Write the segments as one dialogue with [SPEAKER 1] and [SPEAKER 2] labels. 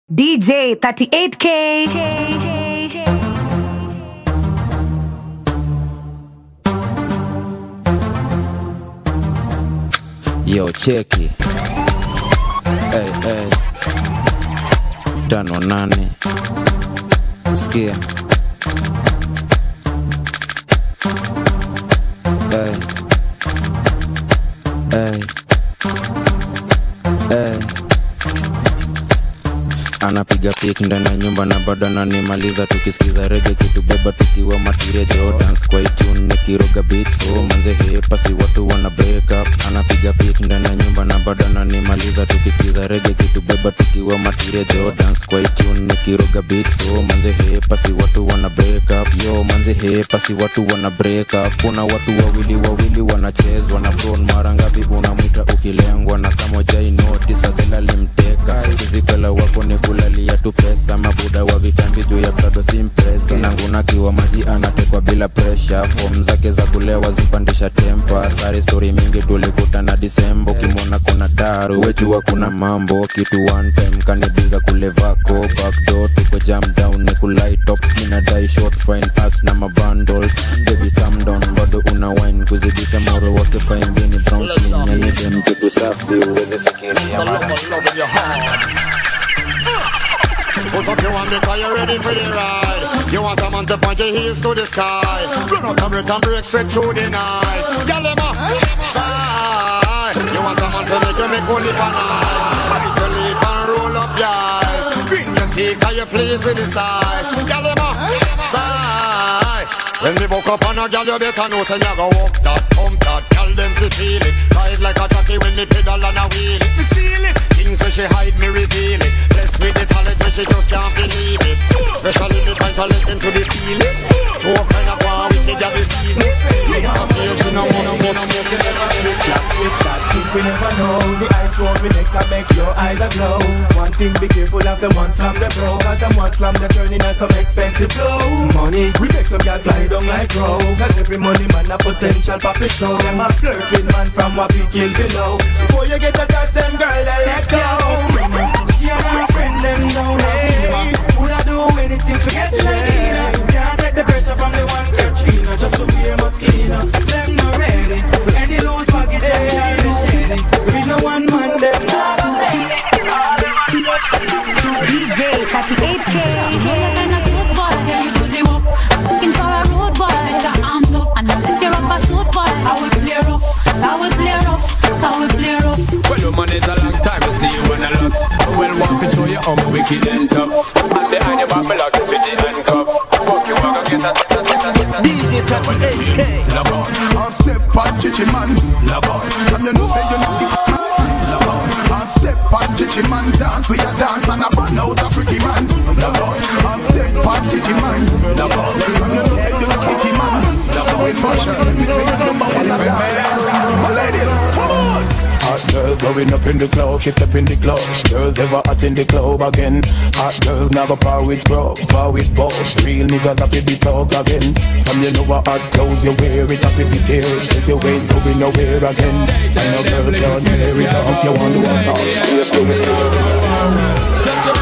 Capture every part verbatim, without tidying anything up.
[SPEAKER 1] D J thirty-eight K.
[SPEAKER 2] Yo, cheki. Hey, hey. Tano nane. Sikia. Hey. Hey. Hey. Anapiga pick ndani ya nyumba na bado ananimaliza tukisikiza reggae kitubeba tukiwa matiria jo dance kwa tune nikiroga beats so manze hepa si watu wana break up. Anapiga pick ndani ya nyumba na bado ananimaliza tukisikiza reggae kitubeba tukiwa matiria jo dance kwa tune nikiroga beats so manze hepa si watu wana break up. Yo manze hepa si watu wana break up. Kuna watu wawili wawili wanachezwa na bron mara ngapi unamwita ukilengwa na kama jai notice adela limteka zikala wako ni kulalia tu pesa mabuda wa vitambi juu ya prado simpresa nanguna kiwa maji anatekwa bila pressure form zake za kulewa zipandisha tempa sari story mingi tulikuta na Disembo kimona kuna daru wejua kuna mambo kitu one time kanibiza kulevako backdoor tuko jam down ni kulight up mina die short fine pass na mabundles baby calm down bado una wine kuzidisha moro wake fine bini brown skin yani dem kitu safi uweze fikiria mara
[SPEAKER 3] put up your hand because you're ready for the ride. You want a man to point your heels to the sky. Run out and break and break straight through the night. Girl, them up, side. You want a man to make you make holy for night. Body to leap and roll up your eyes. Bring your teeth and you please with the size. Girl, them up, side. When they woke up on a girl, you better know say you go walk that, pump that. Girl, them to feel it. Ride like a jockey when they pedal and a wheel it. Me seal it. King say she hide me reveal it. Blessed with the talent when she just can't believe it. Especially the times I let them to the ceiling. Show up kind of one with me, girl, receive it. You can't feel she no more, no more, no more.
[SPEAKER 4] Clap, switch that, think we never know. The ice round me neck can make your eyes aglow. One thing, be careful of them one slam the bro. Cause them one slam they turning out some expensive blow. Money, we make some girl fly down like crow. Cause every money man a potential papi show. Them a flirt with man from what we kill below. Before you get a touch them girl, let's go. She and her friend them down hey. Would I do anything to get you Medina? Can't take the pressure from the one Katrina. Just to wear Moschino. Them not ready. Any loose package they are the shady. We no one man them not
[SPEAKER 1] D J thirty-eight K. You're kind of good boy, yeah you do the work. I'm looking for a road boy, with your arms up. And I'll lift you up a suit boy. I will play rough, I will play rough, I will play rough.
[SPEAKER 5] Well, you man, it's a long time to see you on the loss. Well, want to show you how wicked and tough. And behind your back, me like a fifty handcuff. Walk you walk and get a
[SPEAKER 6] D J thirty-eight K. Love on, on step on chichi man. Love on, and you know say you know it. Love on, on step on chichi man. Dance we a dance and a burn out a freaky man. Love on, on step on chichi man. Love on, and you know say you know it man. Love on, fashion, we say you number one man. Lady, come on.
[SPEAKER 7] Hot girl going up in the club, she step in the club. Girls ever hot in the club again. Hot girls now go far with bro, far with boss. Real niggas have to be talk again. From you know what hot clothes you wear, it have to be tears. If you ain't going nowhere again. And no girl can't wear it off, you want to want to stay, stay, stay.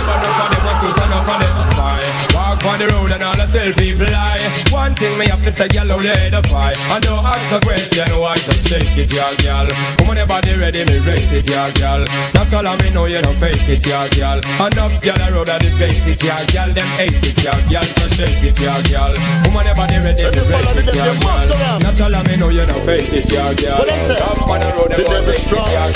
[SPEAKER 5] Walk on the road and all I tell people lie. One thing me have to say, yellow lay the pie. I don't ask a question, why just shake it, yeah, girl. Come on, the body ready, me rate it, yeah, girl. Not all of me know you don't fake it, yeah, girl. Enough girl I road and debate it, yeah, girl. Them hate it, yeah, girl. So shake it, yeah, girl. Come on, the body ready, me rate it, yeah, girl. Not all of me know you don't fake it, yeah, girl. Up on the road, them want fake it, yeah,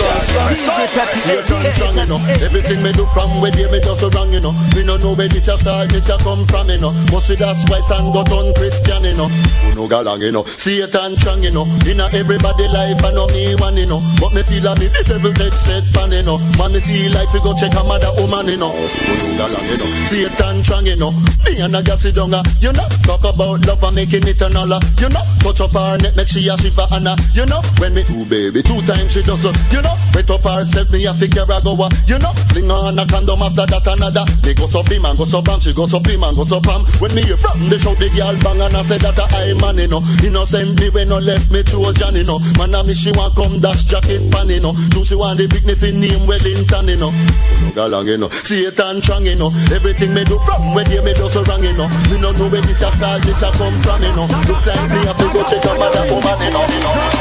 [SPEAKER 5] girl.
[SPEAKER 3] Everything me do from where they me just wrong, you know. We don't know where this a start, this a come from, you know. But see that's why son got on Christian, you know. Who no galang, you know. Satan strong, you know. Inna everybody life, I know me one, you know. But me feel like me the devil take set fan, you know. Man, me feel like we go check a mother woman, you know. Who no galang, you know. Satan strong, you know. Me and a gas it down, you know. Talk about love and making it another, you know. Touch up her neck, make she a shiver, and you know. When me do baby, two times she does, you know. Wet up herself, me a figure a go, you know. Fling on a condom after that another. Me go so him and go so bam, she go so him and go so bam. When me hear from the show the girl bang and I say that I man, you know. Innocently when no left me choose Jan, you know. Man a me she want come dash jacket fan, you know. So she want the big niffy name Wellington, you know. Go long, you know. Satan strong, you know. Everything me do from where they me do so wrong, you know. Me no know where this a start, this a come from, you know. Look like me have to go check out mother woman, you know.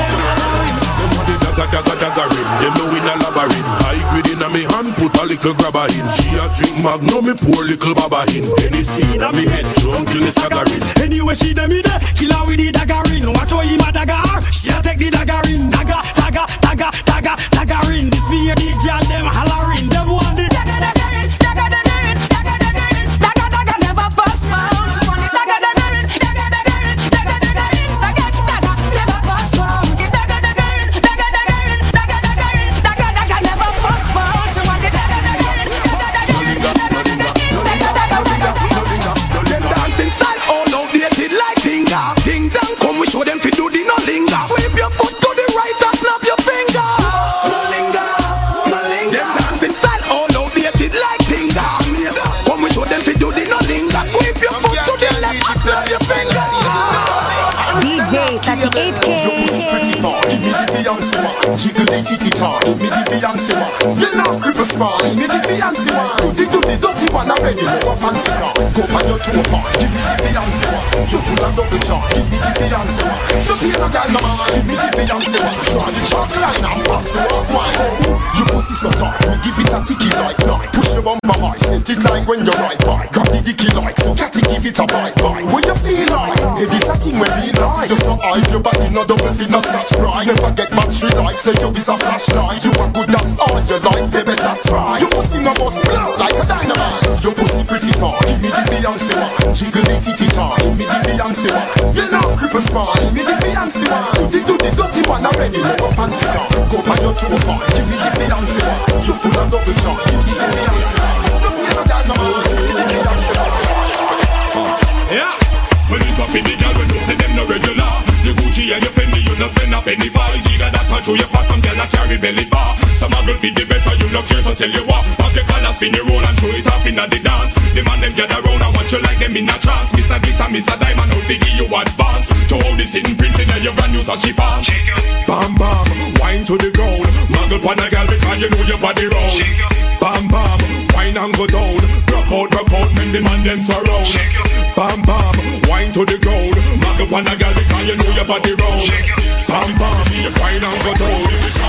[SPEAKER 8] Dagger, dagger, dagger in. Them know in a labyrinth. High grade in a me hand, put a little grabber in. She a drink magnum, me pour little baba in. Tennessee in a me head, drunk till it's staggering.
[SPEAKER 9] Anyway, she dem me there, kill her with the dagger in. Watch how him a dagger. She a take the dagger in. Dagger, dagger, dagger, dagger, dagger in. This be a big girl, them hollering. Them want the dagger, dagger in, dagger, dagger in, dagger, dagger in, dagger, dagger never pass round. She want the dagger, dagger in, dagger, dagger in, dagger, dagger in, dagger, dagger never pass round. Dagger, dagger in, dagger, dagger in, dagger, dagger in, dagger, dagger never pass round. She want the dagger, dagger in, dagger, dagger in, dagger, dagger in, dagger, dagger.
[SPEAKER 6] Them dancing style all outdated like dinga. Ding dong, come we show them fi do the no linger. Sweep your foot to the right and snap your finger. No linger, no linger. Them dancing style all outdated like dinga. Come we show them fi do the no linger. Sweep your foot to the left and snap your finger.
[SPEAKER 1] D J thirty-eight K.
[SPEAKER 3] Pretty far, give me the Beyonce one. Jiggle the titty tar, give me the Beyonce one. You love cripple smile, give me the Beyonce one. Do the do the dirty one already, more fancy car. Go by your toe apart, give me the Beyonce one. You full and double chart, give me the Beyonce one. The piano guy no man, give me the Beyonce one. Try the chalk line and pass the walk wine. You pussy so tight, me give it a ticky like night. Push your bumper high, set it like when you ride by. Grab the dicky like, so catty give it a bite bite. What you feel like? Hey, this a thing when we lie. You so high, your body no double fin, no scratch pride. Never get battery life, say you is a flashlight. You are good, that's all your life, baby, that's right. Your pussy no bust blow like a dynamite. Your pussy pretty far, give me the Beyonce one. Jiggle the titty tar, give me the Beyonce one. You love cripple smile, give me the Beyonce one. Do the do the dirty one already, more fancy car. Go by your toe apart, give me the Beyonce one. You full of double chart, give me the Beyonce one. Look me no dynamite, give me the Beyonce one.
[SPEAKER 8] Yeah. Police up in the girl when you say them no regular. The Gucci and your Fendi, you no spend a penny for. It's either that or show your fat, some girl a carry belly bar. Some a girl fit the better, you no care, so tell you what. Pop your collar, spin your roll and throw it off in the dance. The man them gather round and watch you like them in a trance. Miss a glitter, miss a diamond, out figure you advance. To all the sitting printing and your brand new so she pass. Bam bam, wine to the ground. Muggle pon a girl because you know your body round. Bam bam, wine and go down. Rock out, rock out, make the man them surround. Bam bam, wine to the ground. Muggle pon a girl because you know your body round. Bam bam, you wine and go down.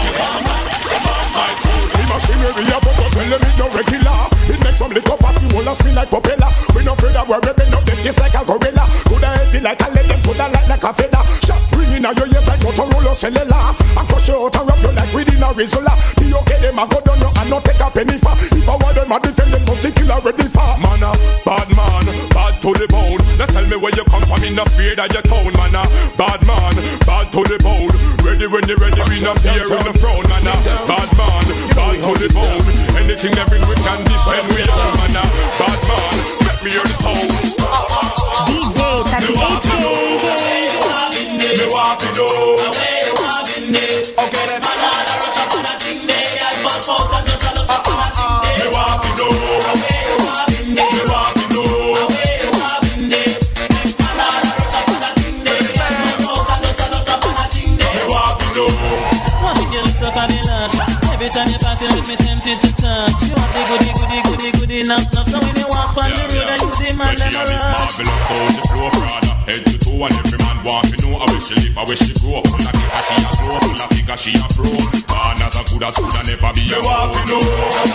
[SPEAKER 8] The machinery a bubble, tell them it no regular. It makes some little fussy, wanna spin like propeller. We no afraid of we're ripping up them face like a gorilla. Coulda heavy like a lead, them coulda light like a feather. Shot ringing out your ears like Motorola cellular. I crush you out and wrap you like within a Rizzola. Be okay, them a go down you and not take a penny for. If I want them a defend them, don't take killer ready for. Man a bad man, bad to the bone. Now tell me where you come from, in the fear that your town. Man a bad man, bad to the bone. Ready when you ready, we not fear in the throne. Man a bad man, bad to the bone. Anything that bring we can defend we own. Man a bad man, let me hear the sound.
[SPEAKER 1] D J thirty-eight K.
[SPEAKER 8] Me walk it over. Okay, then man a rush up on a thing there. I bump out and just a look up on a thing there. Me walk it over. Me walk it over. Man a rush up on a thing there. I bump out and just a look up on a thing there. Me walk it over.
[SPEAKER 10] One thing you look so fabulous. Every time you pass, you make me tempted to touch. You want the goody, goody, goody, goody, knock, knock. So when you walk on the road, you demand them a rush.
[SPEAKER 8] Head to toe and every man want to know. I wish she live, I wish she grow. Full of figure she a grow, full of figure she a pro. Man as a good as good and never be a hoe. Me walk to know,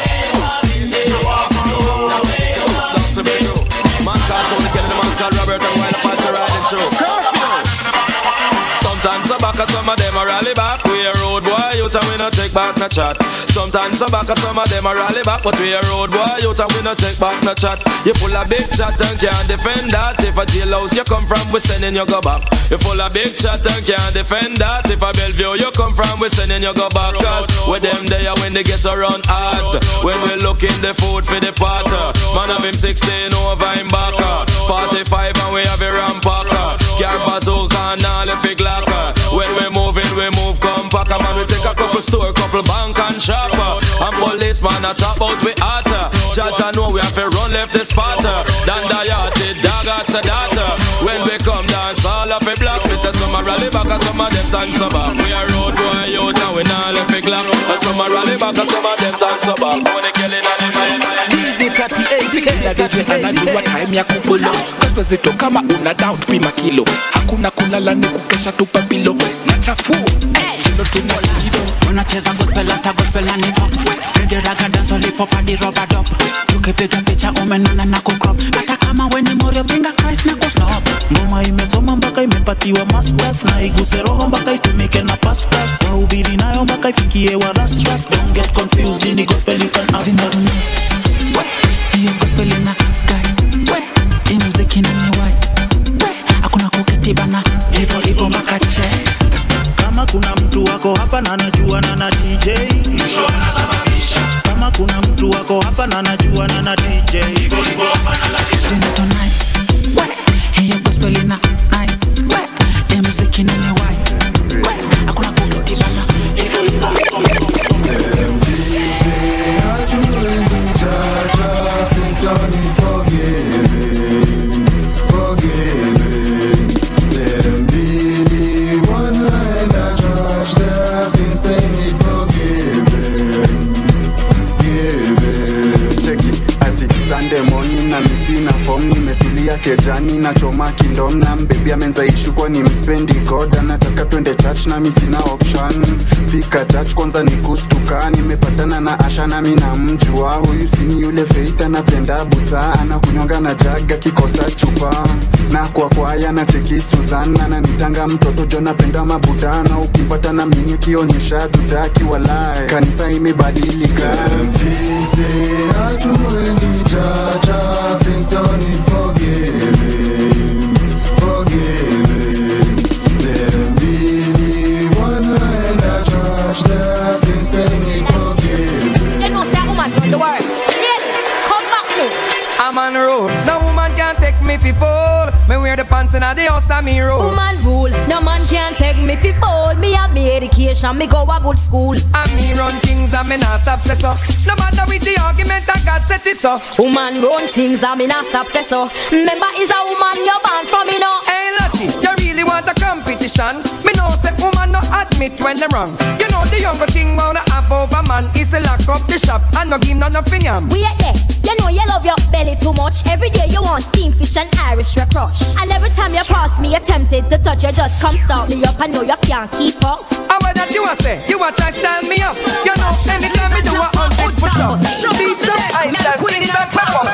[SPEAKER 8] me walk to know. Love to be true. Man can't only kill the man called Robert and while I pass the riding show. Curse me now. Sometimes I back, some of them a rally back. We a road boy, you tell we no take back no chat. Sometimes I back, some of them a rally back. But we a road boy, you tell we no take back no chat. You full of big chat and can't defend that. If a jailhouse you come from, we sending you go back. You full of big chat and can't defend that. If a Bellevue you come from, we sending you go back. Cause with them there when they get around hot. When we look in the food for the pot. Man of him sixteen over him back. forty-five and we have a rampacker. Car bazooka and all the fig locker. When we moving, we move compact. Man, we take a couple store, couple bank and shopper. And policeman a top out we hotter. Judge I know we have to run left the spotter. Dan the yachty, dagger
[SPEAKER 5] lots of data. When we come dance all up a block, me say some a rally back and some of them dance so back. We a road boy out and we not left a clock. And some a rally back and some of them dance so back. When they killing on the mind.
[SPEAKER 11] D J thirty-eight, sikenda D J anajua time ya kupulo. Kazito kama una down pima kilo. Hakuna kulala ni kukesha tupa pilo. Na chafu, chilo tunalido.
[SPEAKER 12] Unacheza gospel hata gospel aniko. Reggae raga dance only pop and the rubber dub. Tukipiga picha umenona na kukrop. Hata kama we ni morio pinga Christ na kusnop.
[SPEAKER 13] Ngoma imesoma mpaka imepatiwa masters. Na iguse roho mpaka itumike na pastors. Wahubiri nayo mpaka ifikie wa ras ras. Don't get confused, ini gospel you can ask us.
[SPEAKER 12] Hiyo gospel ina guy. Hii muziki ni wai. Hakuna kuketi bana. Hivyo hivyo mpaka che.
[SPEAKER 13] Kama kuna mtu wako hapa na najua na na D J. Kama kuna mtu wako hapa na najua na na D J.
[SPEAKER 12] Zinato nice. Hiyo gospel ina nice. Hii muziki ni wai. Hakuna kuketi bana. Hivyo hivyo mpaka che.
[SPEAKER 14] Don't need forgiving, forgiving. Them be the one line that trust their sins. They need forgiving, giving.
[SPEAKER 15] Check it, ati Sunday morning na misina form nimetulia kejani na choma kindom na mbebi amenza ishu kwa ni mspendi God anataka twende church na misina option. Fika church kwanza ni kustuka, nimepatana na Asha na mina mjua. Huyu sini yule Faith anapenda busa, anakunyonga na jaga kikosa chupa. Na kwa kwaya na cheki Suzana na nitanga mtoto John apenda mabudana. Ukipata na mimi kionyesha dudaki walai, kanisa imebadilika.
[SPEAKER 14] Mpize hatuendi chacha, sins don't need forgiving, forgiving. Them be the one line that trash their sins, they need forgiving.
[SPEAKER 16] You know say a woman run the world. Ladies, come back me.
[SPEAKER 17] I'm on the road. No woman can take me fi fall. Me wear the pants in the house and me roll.
[SPEAKER 16] Woman rule. No man can take me fi fall. Me have me education. Me go a good school.
[SPEAKER 17] And me run things and me not stop say so. No matter with the argument I got set it so.
[SPEAKER 16] Woman run things and me not stop say so. Remember is a woman you're born from me now.
[SPEAKER 17] Hey Lottie, you really want a competition? Me know say woman no admit when they wrong. You know the younger thing wanna have over man is to lock up the shop and no give no nothing yam.
[SPEAKER 16] We at there. You know you love your belly too much. Every day you want steam fish and Irish reproach. And every time you pass me, you're tempted to touch. You just come start me up. I know you can't keep up.
[SPEAKER 17] And what that you a say? You a try stand me up. You know anytime me do a hundred push up. Beat some ice and things that pop up.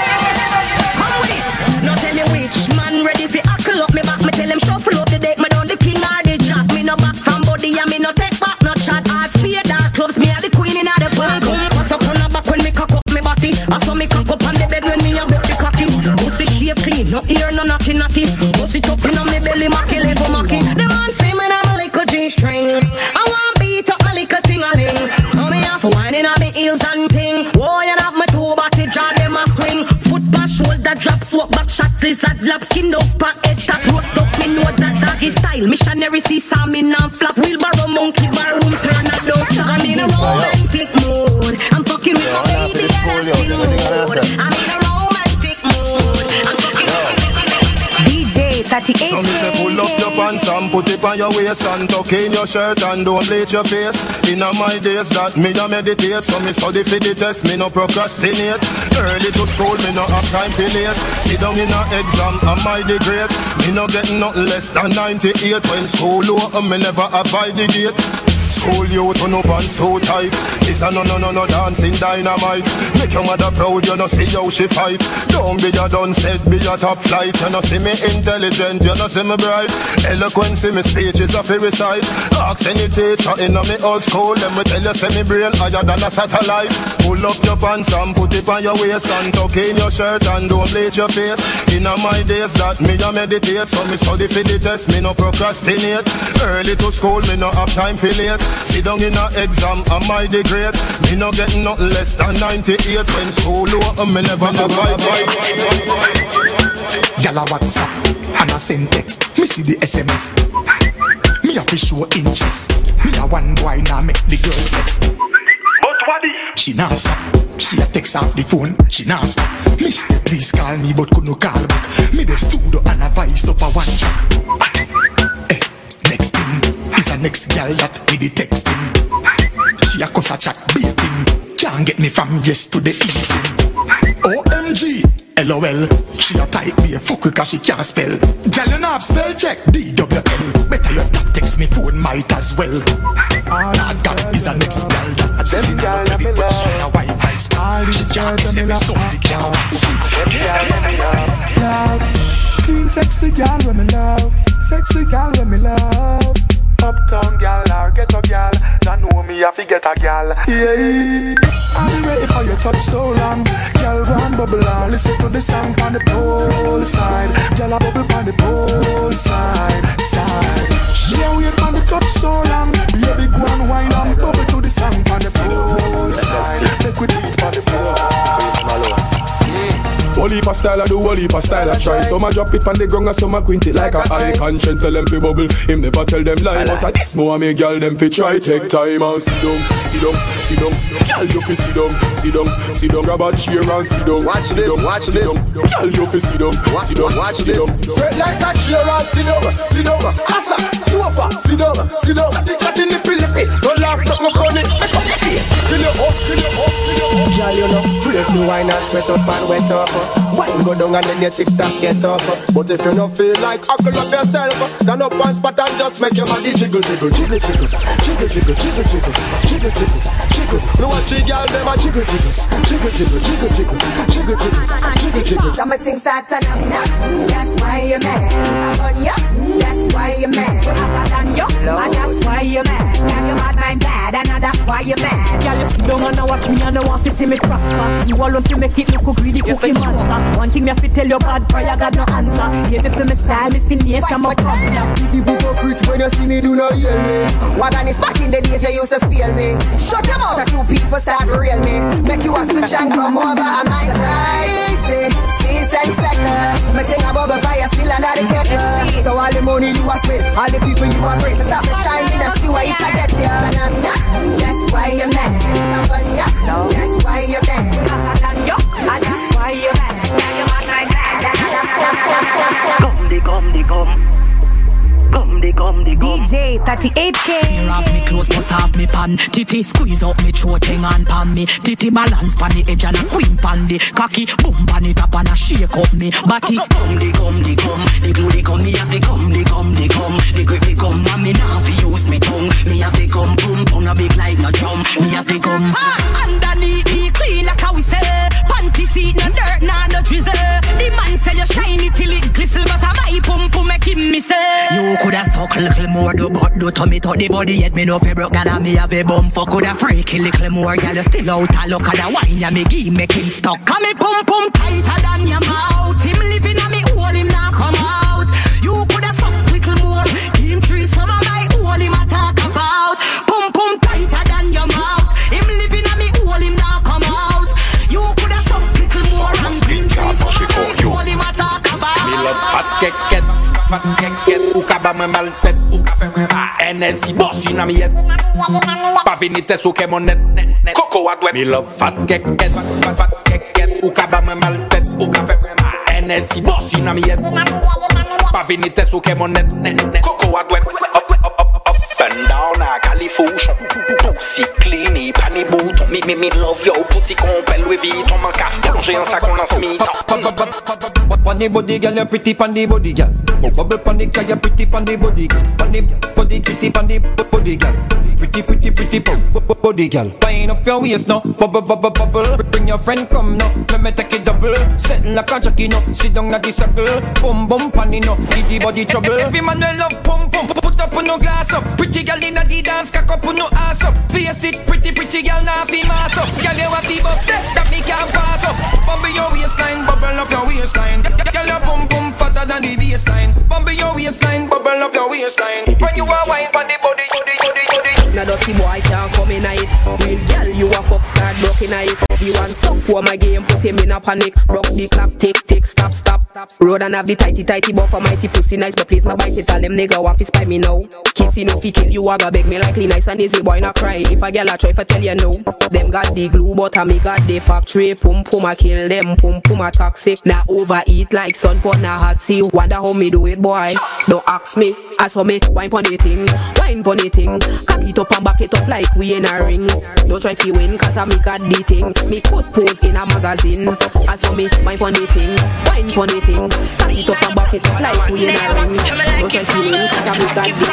[SPEAKER 18] Now tell me which man ready fi huckle up me back. Me tell him shuffle up the deck. Me down the king or the jack. Me no back from body and me no take back no chat. Art spear dark clubs. Me a the queen in a the punk. Cut up on the back when me cock up me body. I saw me cock up on the bed when me a broke the cocky. Pussy shape clean, no ear, no naughty naughty. Pussy up in on me belly, macky leg for macky. The man say me have a little G-string. I want beat up my little ting-a-ling. So me have to whine in on me heels and ting. Oh, you have my two body draw them a swing. Foot back, shoulder drop, swap back, shot this at lap. Skin up, back, head tap, roast up. Me know that doggy style. Missionary see some me non flap. Wheelbarrow, monkey bar, room turn at don't stop. I'm in a romantic mood. I'm fucking with my baby and acting mood. I'm in a romantic mood. I'm fucking
[SPEAKER 16] D J thirty-eight.
[SPEAKER 7] So me say pull up your pants and put it on your waist and tuck in your shirt and don't bleach your face. In my days that me a meditate, so me study for the test, me no procrastinate. Early to school, me no have time for late. Sit down in a exam, am I the great? Me no get nothing less than ninety-eight. When school over, me never abide the gate. School youth on no pants too tight. It's a no no no no dancing dynamite. Make your mother proud, you no see how she fight. Don't be a done said, be a top flight. You no see me intelligent, you no see me bright. Eloquence in me speech is a fairy side. Ask any teacher in a me old school, let me tell you say me brain higher than a satellite. Pull up your pants and put it on your waist and tuck in your shirt and don't bleach your face. In my days that me a meditate, so me study for the test, me no procrastinate. Early to school, me no have time for late. Sit down in a exam, am I the great? Me no get nothing less than ninety-eight. When school over, me never no vibe.
[SPEAKER 19] Gyal a WhatsApp and a send text. Me see the S M S. Me a fi show interest. Me a one boy now make the girls vex. But She now stop. She a text off the phone. She now stop. Mister, please call me, but could no call back. Me the studio and a voice up a one track. Hey, next thing is a next girl that me the texting. She a cuss a chat beating. Can't get me from yes to the evening. O M G, L O L. She a type me a fuck cause she can't spell. Girl you know have spell check D W L. Better you top text me phone might as well. That that is a next girl that she never ready but she a Wi-Fi squad. She can't say me something girl. Them girl when me love, love. Clean sexy girl when me love. Sexy girl when me love. Uptown gal or ghetto gal, ya know me I fi get a gal. Yeah, I'll be ready for your touch so long. Gal go and bubble on, listen to the song on the pole side. Gal a bubble on the pole side, side. She a wait on the touch so long. Baby go and wine and bubble to the song on the pole side. Make we beat on the pole side.
[SPEAKER 5] Whole heap of style I do, whole heap of style I try. Some I drop it on the ground and some I quint it like a high conscience. Tell them fi bubble, him never tell them lie. But at this more I make y'all them fi try. Take time and sit down, sit down, sit down. Y'all you fi sit down, sit down, sit down. Grab a chair and sit down. Watch this, watch this. Y'all you fi sit down, sit down, watch this. Straight like a chair and sit down, sit down. Asa, sofa, sit down, sit down. They cut in the pillow, don't laugh, don't look on it. Make up your face, till you up, till you up, till you up. Y'all you know, free to wine and sweat up and wet up. Wine go down and then your TikTok get up. But if you don't feel like huckle up yourself, stand up one spot and just make your body jiggle, jiggle, jiggle, jiggle, jiggle, jiggle, jiggle, jiggle, jiggle, jiggle, jiggle. No one three girl them a jiggle, jiggle, jiggle, jiggle, jiggle, jiggle, jiggle, jiggle, jiggle, jiggle. Some things start to knock, knock. That's why you're mad. Somebody up. That's why you're mad. Hotter than you, and that's why you're mad. Girl you bad mind bad, and that's why you're mad. Girl you sit down and watch me and don't want to see me prosper. You alone to make it look greedy cookie monster. One thing me have to tell you bad prayer got no answer. Yeah, me feel me style, me feel nice, I'm a prosper. The hypocrite when you see me do not hear me. Wagon is back in the days you used to feel me. Shut them out, a two people start real me. Make you a switch and come over on my side. Cease and second. Me think about the fire still under the kettle. So all the money you are spent, all the people you are bring, stop the shining and see why it a get you. That's why you're mad. Somebody up. That's why you're mad. Hotter than you, and that's why you're mad. Gum de gum de gum. Gum de gum de gum. D J thirty-eight K. Tear off me clothes, bust off me pan. Titty squeeze up me throat, hang on pan me. Titty balance pan the edge and a queen pan the cocky boom pan it up and a shake up me body. Gum de gum de gum. The glue de gum, me have the gum de gum de gum. The grip de gum, and me now fi use me tongue. Me have the gum boom boom a big like no drum. Me have the gum. Underneath me clean like a whistle. Panty seat no dirt nah no drizzle. The man say you shiny till it glisten, but a my pum pum make him miss it. You coulda suck a little more, do but do to me to the body yet me no fi broke, and me have a bum fuck coulda freaky little more, girl you still out a look at the wine ya me give make him stuck. Come me pum pum tighter than your mouth. Him living a me hole him now come out. You coulda suck little more. Him tree some of my hole him a talk about. Pum pum tighter than your mouth. Him living a me hole him now come out. You coulda suck little more. And him tree some of my hole him a talk about. Me love fat keket. Ou kaba mwen mal tèt. N S I boss in a mi yet. Pa vinite sou ke mon net. Koko a dwet. Me love fat keket. Ou kaba mwen mal tèt. N S I boss in a mi yet. Pa vinite sou ke mon net. Koko a dwet. Up and down a califouche. Pussy clean, pani boot. Me me me love yo pussy compel Louis Vuitton. Man ka plonge en sa kon an smith. Pandy body girl, you pretty pandy body girl. Bubble pandy girl, you pretty pandy body girl. Pandy body pretty pandy body girl. Pretty pretty pretty body girl. Wind up your waist now, bubble bubble bubble. Bring your friend come now, let me take it double. Setting like a jockey now, sit down at the circle. Boom boom pandy now, give the body trouble. Every man will love pum pum, put up on no glass up. Pretty girl inna the dance, cock up on no ass up. Face it, pretty pretty girl now fi mass up. Girl you want the buff that me can't pass up. Bumble your waistline, bubble up your waistline. Girl your pum pum fatter than the baseline. Bumble your waistline, bubble up your waistline. When you are wine pon the body, body, body, body. Now dirty boy can't come in it. Real girl you a fuck start broken it.
[SPEAKER 20] the one suck who my game, put him in a panic. Rock the clock, tick, tick, stop, stop. Road and have the tighty, tighty buffer, mighty pussy nice, but please not bite it. Tell them nigga want to spy me now. Kissing if he kill you, I got beg me likely nice and easy, boy not cry. If a girl I try for tell you no. Them got the glue, but I me got the factory. Pum pum I kill them, pum pum I toxic. Now overeat like sun pot na hot sea. Wonder how me do it, boy. Don't ask me. As for me, wine pon the thing, wine pon the thing. Cock it up and back it up like we in a ring. Don't try to win, cause I me got the thing. Me put pose in a magazine. As for me, wine pon the thing, wine pon the thing. Cock it up and back it up like we in a ring. Don't try to win, cause I me got the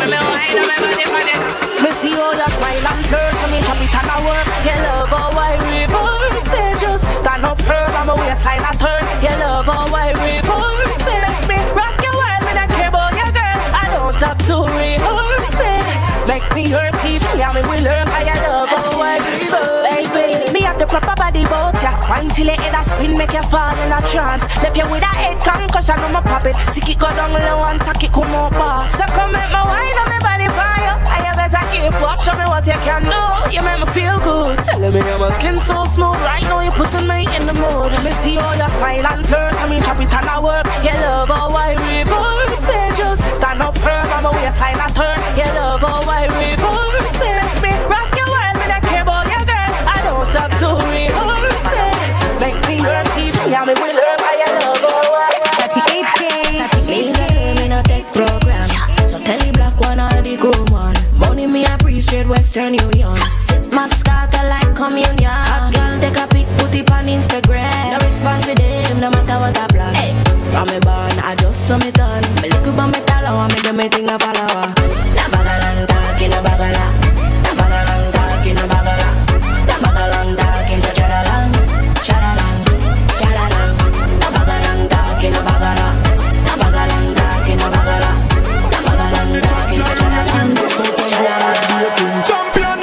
[SPEAKER 20] thing.
[SPEAKER 21] Me see all your smile and flirt, me chop it and I work. You love how I reverse it, just stand up firm. I'm a waistline and turn. You love how I reverse it. Make me rock your world, me not care about your girl. I don't have to rehearse it. Make me yours, teach me how me will learn. I love how I reverse it. Me have the proper body bout ya. Wine till your head a spin, make you fall in a trance. Left you with a head concussion, I'ma pop it. Tick it go down low and tack it come up bar. So come make my wine on me body fire. I better keep up, show me what you can do. You make me feel good. Telling me your skin so smooth. Right now you're putting me in the mood. Let me see all your smile and flirt. I mean chop it and I work. You love how I reverse it. Just stand up firm, I'm a waistline and turn. You love how I reverse it. Make me rock your world, me not care about your girl. I don't have to rehearse it. Make me yours, teach me how me will learn. I love how I
[SPEAKER 16] thirty-eight K,
[SPEAKER 18] thirty-eight K, me no take program. So tell the black one or the cool one. Money me appreciate Western Union. Sip my starter like communion. A girl take a pic, put it on Instagram. No response with them, no matter what I plan. Hey. From me born, I just saw me done. Me look up on me tall, I me do me thing a follower. Na bagalang talking, na bagala. Na bagalang talking, na bagala. Na bagalang talking, so chadalang, chadalang, chadalang. Na bagalang talking, na bagala. Na bagalang talking, na bagala. Na bagalang talking, so chadalang, chadalang.
[SPEAKER 19] Champion,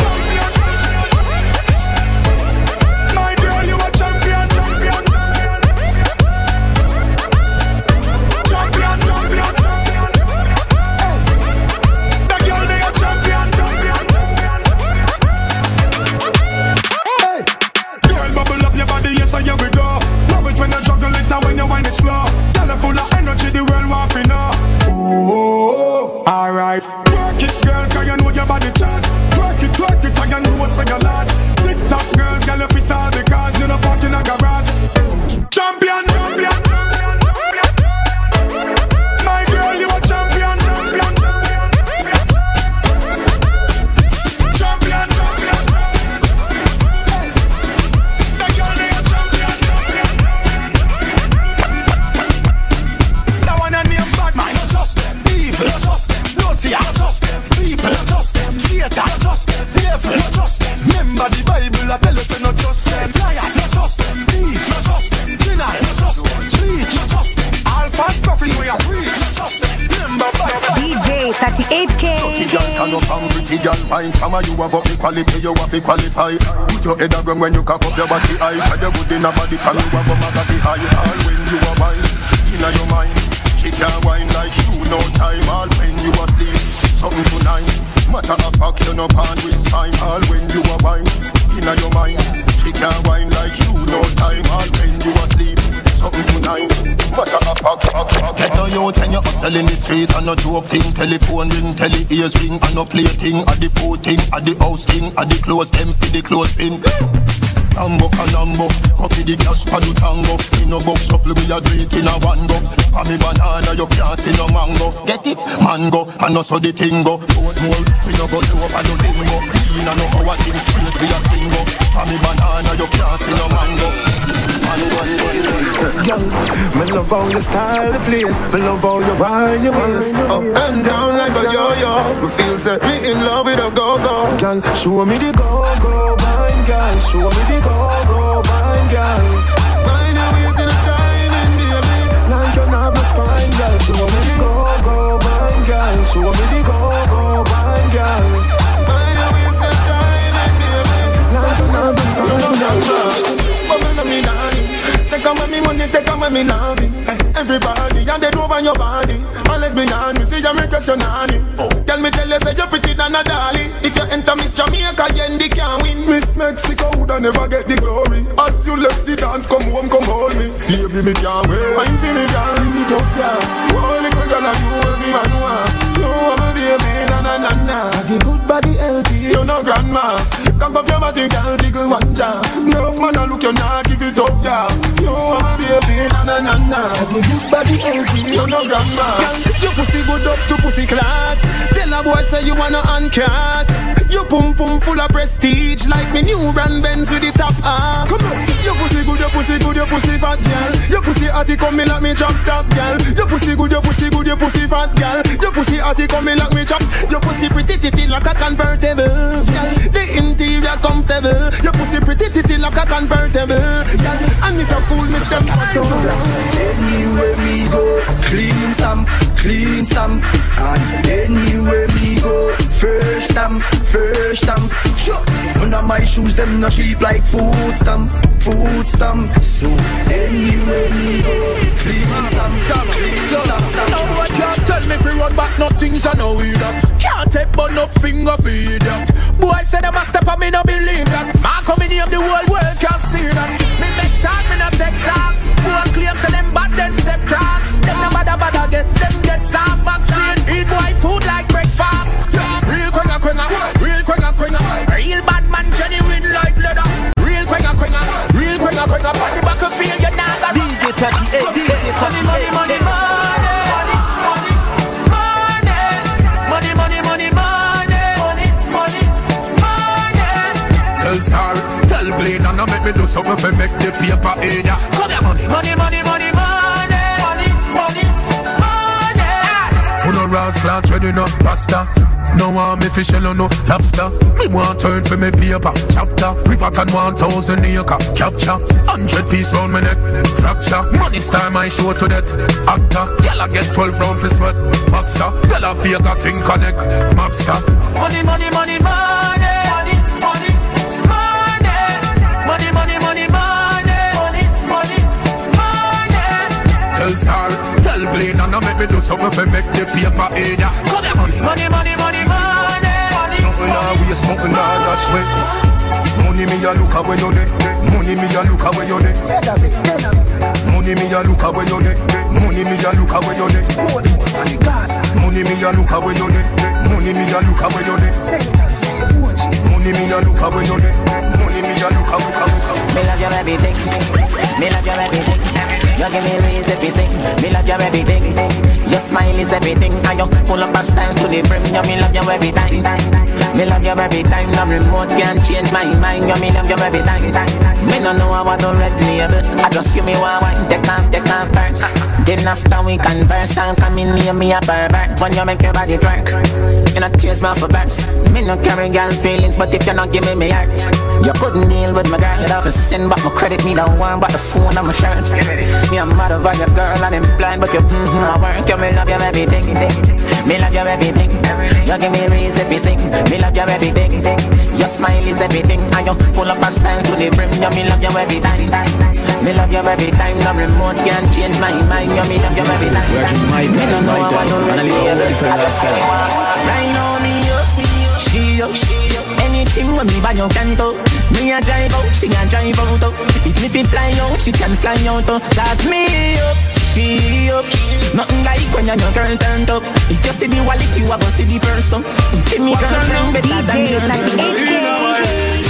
[SPEAKER 19] my girl, you a champion. Champion, champion. The girl they a champion. Hey, girl, bubble up your body, yes, and here we go. Love it when you juggle it and when you wind it slow. Girl, full of energy, the world want to know. Oh, alright. Work it, girl, 'cause you know your body charge. Work it, work it, 'cause you know what's in your large. Tick tock, girl, girl, you fit all the cars. You know park in a garage. Champion, champion. My girl, you a champion. Champion, champion. The girl, they a champion. That one and me a bad man, not just them. Evil, not just them. Don't see, not just them. People, not just them. Theater, not just them. Devil, not just them. Remember the Bible, I tell us not just them. Liar, not just them. Thief, not just them. Sinner, not just them. Preach, not just them. All false prophets we are preach, not just them. Remember Bible.
[SPEAKER 16] D J thirty-eight K.
[SPEAKER 7] Pretty girl can up and pretty girl fine. Some of you have up equality, you have to qualify. Put your head around when you cock up your body high. Cause you're good in a body, from you have a magazine high. All when you are wine, in your mind. She can't wine like you, no time. All when you are sleep, something tonight. Matter of fact, you're not born with spine. All when you are wine, in your mind. She can't wine like you, no time. All when you are sleep, something tonight. Matter of fact, fact, fact. Get a youth and you're hustle in the street. And no joke thing, telephone ring, tele ears ring. And no play thing, at the food thing, at the house thing, at the clothes, them for the clothes pin. Tambo canambo, coffee the cash for the tango. In a box shuffle we a do it in a one go. For me banana you can't see no mango. Get it? Mango, and also the tingo. Both more, we no go to up and no lingo. In a no our thing straight we a tingo. For me banana you can't see no mango.
[SPEAKER 4] Yo, me love how you style the place. Me love how you wind your waist up and down like a yo-yo. Me feel set me in love with a go-go. Girl, show me the go-go, wine girl. Show me the go-go, wine girl. Mind your ways in the timing, baby. Like you have no spine, girl. Show me the go-go, wine girl. Show me the go-go, wine girl. Mind your ways in the timing, baby. Like you have no spine, girl. Take away me money, take away me loving. Everybody, and they over your body. And let's be honest, see you make us your nanny. Tell me, tell you, say you're pretty than a dolly. If you
[SPEAKER 19] enter Miss Jamaica, again they can't win. Miss Mexico woulda never get the glory. As you left the dance, come home, come hold me. Baby, me can't wait. I'm feeling down, leave me up, yeah. Holy girl, I you every man want. You are my baby, na na na na. The good body healthy, you no grandma. Cock up your body, girl, jiggle one jam. Enough man, I look you now, give it up, yeah. You are my baby, na na na na. The good body healthy, you no grandma. Girl, your pussy good up to pussy clot. Tell a boy say you wanna uncut. Your pum pum full of prestige, like me new brand Benz with the top arm. Come on, your pussy good, your pussy good, your pussy fat, girl. Your pussy hotty come me like me chop top, girl. Your pussy good, your pussy good, your pussy fat, girl. Your pussy hotty come me like me chop. Your pussy pretty titty like a convertible, girl. The interior comfortable. Your pussy pretty titty like a convertible, girl. And it a cool mix them so.
[SPEAKER 2] Anywhere we go, clean stamp, clean stamp. And anywhere we go, first stamp, first stamp. Sure. None of my shoes them not cheap like food stamp, food stamp. So anywhere we go, clean stamp, clean stamp.
[SPEAKER 22] No boy can't tell me if we run back, no things I know we that. Can't take but no finger feed that. Boy say them a step on me, no believe that. Man come in here, the whole world can't see that. Me make talk, me not take talk. Boy claim say them bad, then step cross. Them no bada bada get, them get soft vaccine. Eat boy food like breakfast. Real quenga quenga, real quenga quenga. Real bad man genuine like leather. Real quenga quenga, real quenga quenga. On the back of field you nah got. D J thirty-eight, D J money money money money. Money, money, money, money, money, money. Tell Star, tell Glenn, and make me do something for make the paper in ya. Come here, money, money, money, money, money, money, money, money. Who no rascal, treading no rasta. No one me fish no no lobster. Me want turn for me paper chapter. River can one thousand acre capture. Hundred piece round my neck fracture. Money star my show to that actor. Y'all get twelve round for sweat boxer. Y'all a fake a thing connect mobster. Money money money money money money money money money money money money money. Tell Star, tell Glenn, and make me do something for make the paper in ya. Come here money money money money money. Nothing now we smoking now rush way. Money me a look away you dey. Money me a look away you dey. Money me a look away you dey. Money me a look away you dey. Money me a look away you dey. Money me a look away you dey. Money me a look away you dey. Money me a look away you dey.
[SPEAKER 23] Me love your everything. Me love your everything. You give me reason to sing. Me love your everything. Your smile is everything. And you full of style to the brim. You me love you every time. Me love you every time. No remote can change my mind. You me love you every time. Me no know about the red label. I just see me one wine. Take off, take off first. Then after we converse, and come in near me a pervert. When you make your body twerk, you not tears me for burst. Me no carry girl feelings, but if you not give me my heart, you couldn't deal with my girl. You'd have to send back my credit. Me don't want but the phone on my shirt. Me a mad over your girl and I'm blind, but you mm-hmm, I work. You me love you everything. Me love you everything. You give me reason to sing. Me love you everything. Your smile is everything. And you full of style to the brim. You me love you every time. Me love you every time. No remote can change my mind. You me love you every time. Me don't know how I don't really I just say right now me up, she up, she up. Anything when me buy you can do. Me a drive out, she can drive out. If me fi fly out, she can fly out. That's me up, she up. Nothing like when your girl turned up. If you see the wallet, you a go see the purse. Give me girlfriend better than your life.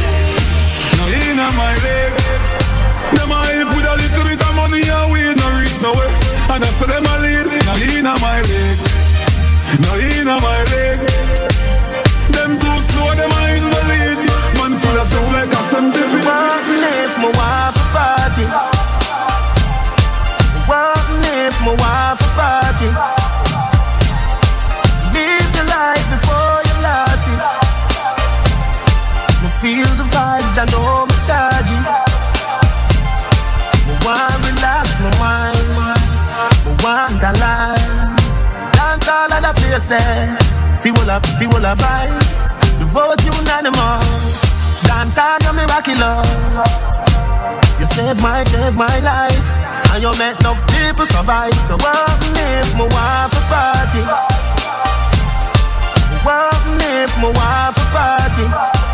[SPEAKER 24] No inna my leg. Them a help with a little bit of money and we no reach nowhere. And that's for them a lead. No inna my leg. No inna my leg. Them too slow, them a in the lead. Man full of stuff like a scientific.
[SPEAKER 2] What if my wife a party? What if my wife a party? Live the life before you lost it. Me feel the vibes, I know me charge it. Me want relax my mind. Me want a line. Dance all of the place there. Feel up, feel up vibes. The vote unanimous. Dance on your miraculous. You save my, save my life. And you make enough people survive. So what if my wife a party? What if my wife a party.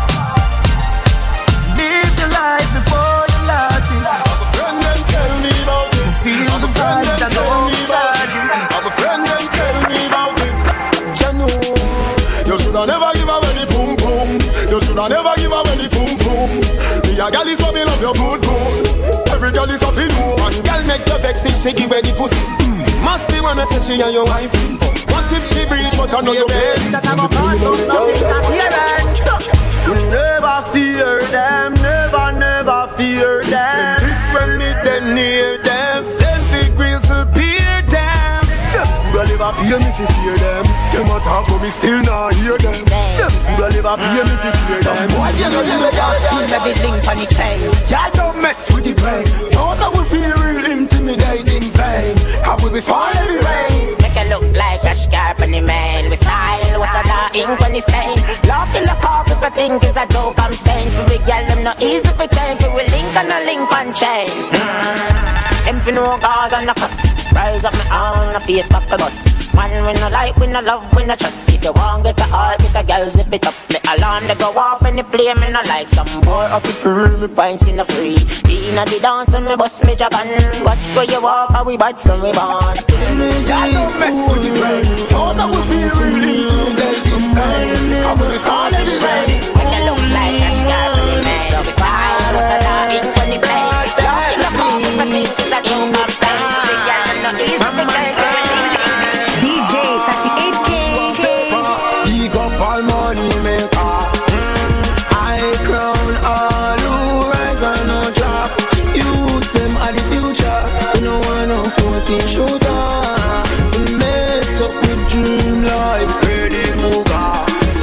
[SPEAKER 2] Live your life before you lost it.
[SPEAKER 14] I'm a friend and tell me about it.
[SPEAKER 2] Feel
[SPEAKER 14] I'm
[SPEAKER 2] the
[SPEAKER 14] a friend
[SPEAKER 2] vibes
[SPEAKER 14] and
[SPEAKER 2] that
[SPEAKER 14] tell
[SPEAKER 2] go
[SPEAKER 14] me about it. I'm a friend and tell me about it. You know, you shoulda never give away the boom boom. You shoulda never give away the boom boom. Me a gal is what me love your good good. Every girl is a fin know. And girl make you vex if she give away the pussy. Mm. Must be wanna say she and your wife. What if she breathe but I know your baby?
[SPEAKER 2] That I'm a part of the you never fear them, never, never fear them.
[SPEAKER 14] This when me then near them. Selfie grizzle beer them. You will never fear me to fear them. Them a talk but me still not hear them. You will never fear me to fear them.
[SPEAKER 2] You know you feel every link on the chain.
[SPEAKER 14] Y'all don't mess with the brain. Don't know we feel real intimidating vain. How will we fall every rain?
[SPEAKER 23] Make it look like a scarp on the man. We style, what's a dark ink on the stain. Love to look off if I think it's a joke I'm saying. For we girl, them not easy for time. For we link on a link on chain. Mm. Them for no cause and no cuss. Rise up my own, a face back a bus. Man, we no like, we no love, we no trust. If you want get a heart, get a girl zip it up. The alarm they go off and they play me no like. Some boy off it through me pints in the free. Inna the dance and me bust me jagan. Watch where you walk, how we bad from we born.
[SPEAKER 14] Y'all don't mess with the brain. Don't know we feel real intimidating vain. How will we fall every rain?
[SPEAKER 23] Make it look like a scarf on the man. So we style, what's a dark ink on the stain. Love to look off if I think it's a joke I'm saying. For we girl, them not easy for time.
[SPEAKER 18] D J thirty-eight K.
[SPEAKER 14] Big up all money maker. I crown all who rise and no drop. Youth them are the future. You know one of fourteen shooter. We mess up with dream like Freddy Krueger.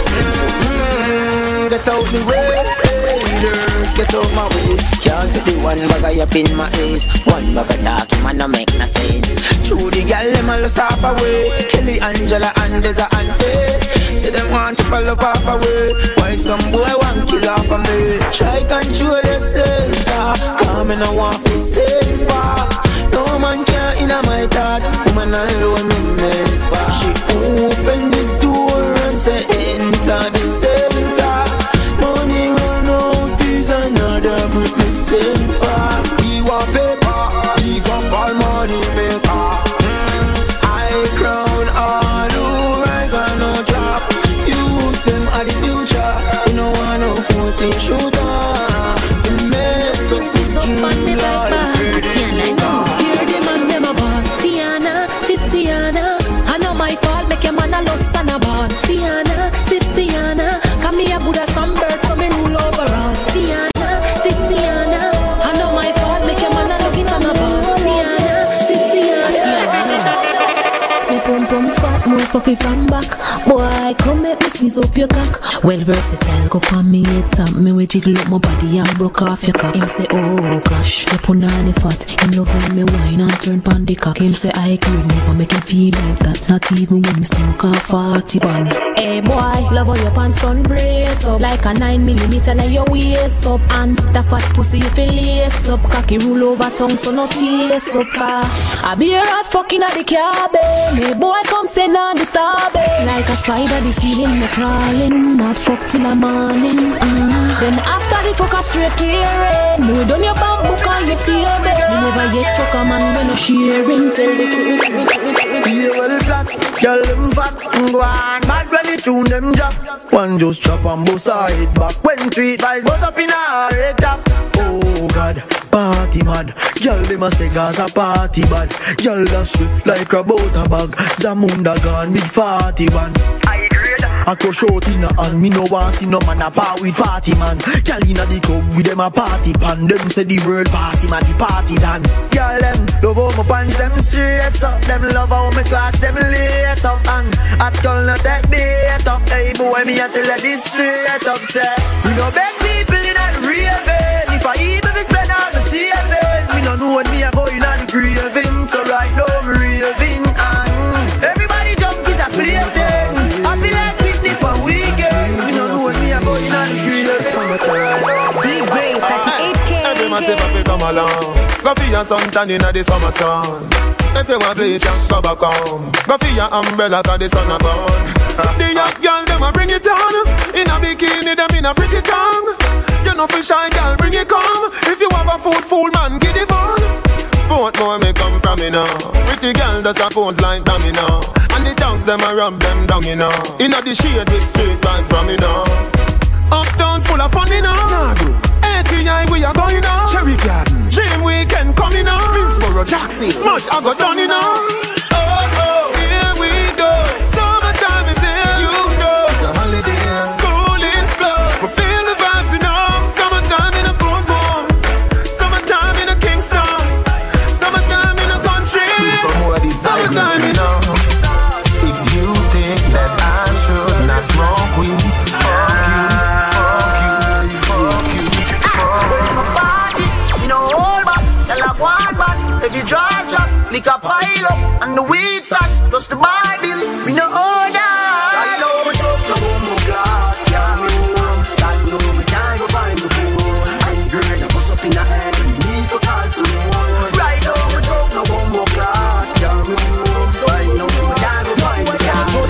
[SPEAKER 14] Mm, get out the way, haters. Get out my way.
[SPEAKER 23] Can't get the one bag up in my ears. One bag of dark, man, no make no sense.
[SPEAKER 14] True the gal, them all off away. Kelly, Angela, and Deza and Faye. Say them want to fall off away. Why some boy want kill off of me? Try control yourself, ah. Come and I want to save ah. No man can in my thought. Woman alone me never. She open the door and say enter the center. Money run out is another brick me send far. We want paper, we got all money maker. I crown all who rise and no drop. Use them are the future. You know one of fourteen shooter. We mess up the dream life.
[SPEAKER 1] Hear them and them about Tiana, Titiana. I know my fault, make a man a lost and a bad. Tiana, Titiana. Come here good as some birds, so me rule over all. Tiana, Titiana. I know my fault, make a man a lost and a bad. Tiana, Titiana. Me pum pum fat, more fucky from back. Boy, come make me squeeze up your cock. Well versatile, go pan me head top. Me we jiggle up my body and broke off your cock. Him say, oh gosh, you put on the fat. Him love when me wine and turn pan the cock. Him say, I could never make him feel like that. Not even when me smoke a forty bun. Hey boy, love how your pants run brace up. Like a nine millimeter now your waist up. And that fat pussy you feel lace up. Cocky rule over tongue so no taste up. I be a rat fucking at the cabin. Hey boy come say nah disturb it. Like a spider the ceiling me crawling. Not fuck till the morning. uh. Then after the fuck a straight clearing. No done your bamboo and you see your bed. You never yet fuck a man when no sharing. Tell the truth.
[SPEAKER 14] Yeah well black, girl them fat. Go on mad when they tune them drop. One just chop and bust her head back. When three vibes bust up in her head top. Oh God, party mad. Girl them a say Gaza party bad. Girl that shit like a butter bag. Zamunda gone with forty one. I go short in a hand, me no want see no man a bar with forty man. Girl inna the club with them a party pan. Them say the world pass him at the party done. Girl them love how my pants them straight up. Them love how my clocks them lace up. And at girl no take bait up. Hey boy me a tell her this straight up. Say we no beg people in a raving. If I even be spend all the saving, we no know when me a go inna the graving. So right now me raving and everybody jump is a plaything. I feel like for weekend, we don't know when we are going on the green.
[SPEAKER 18] D J thirty-eight K.
[SPEAKER 14] Every man say if I come along, go
[SPEAKER 2] for your suntan inna the summer sun. If you want bleach, go back home. Go for your umbrella 'cause the sun a burn. The young girl them a bring it on. In a bikini them in a pretty tongue. You know for shy girl bring it come. If you have a food full man get it on. Both more may come from me now. Pretty girl does a pose like dummy now. And the tongues them a rub them down you know. Inna the shade with straight vibes from me now. Uptown full of fun you know. A T I we are going now. Cherry Garden Dream Weekend coming now. Minsboro Jackson Smash I got done you know. Oh oh here we go. Summertime is here. You know it's a holiday. School is closed. We feel the vibes you know. Summertime in a boom. Summertime in a Kingston. Summertime in a country. Summertime you know.
[SPEAKER 3] If you think that I should not smoke weed, fuck you, fuck you, fuck you.
[SPEAKER 14] You know, all back, tell a one back. If you drive shop, lick a pile up, and the weed stash, plus the Bible, we know order. I know we talk no more glass, yeah, me warm. I know we can't go find the fool. I'm girl, I bust up in the head, and need to call someone. Right now we talk no more glass, yeah, me warm. I know we can't go find the fool.